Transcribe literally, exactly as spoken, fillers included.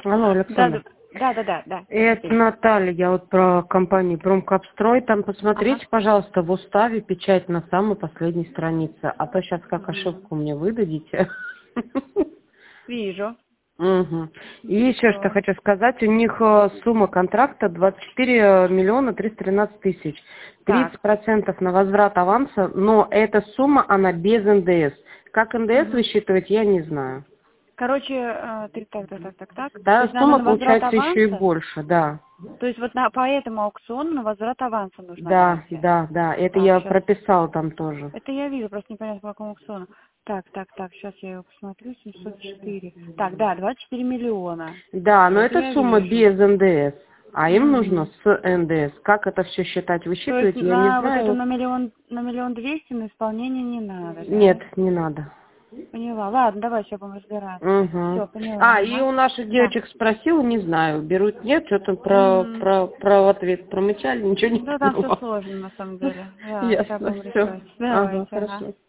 Алло, Александр. Да, да, да, да. Это Наталья, я вот про компанию Промкапстрой. Там посмотрите, Ага. пожалуйста, в уставе печать на самой последней странице. А то сейчас как ошибку мне выдадите. Вижу. Угу. И еще что Что? хочу сказать, у них э, сумма контракта двадцать четыре миллиона триста тринадцать тысяч. тридцать Так. процентов на возврат аванса, но эта сумма, она без эн дэ эс. Как эн дэ эс Угу. высчитывать, я не знаю. Короче, э, три- так, так, так, так, так. То Да, есть надо сумма на возврат получается еще и аванса? больше, да. То есть вот на, по этому аукциону на возврат аванса нужна Да, гарантия? да, да, это Так, я сейчас. прописал там тоже. Это я вижу, просто непонятно по какому аукциону. Так, так, так, сейчас я его посмотрю. семьсот четыре. Так, да, двадцать четыре миллиона. Да, но Это это я сумма вижу. без эн дэ эс, а им нужно Угу. с эн дэ эс. Как это все считать, То есть высчитывать, я не на вот эту знаю. на миллион на миллион двести на исполнение не надо, Нет, да? не надо. Поняла. Ладно, давай сейчас будем разбираться. Угу. Все, поняла. А, и Ага. у наших Да. девочек спросила, не знаю, берут, нет, что-то про, Угу. про, про в ответ промычали, ничего не Да, там все поняла. сложно на самом деле. Да, сейчас Ясно, будем все. решать. Ага, Давайте, ага. хорошо.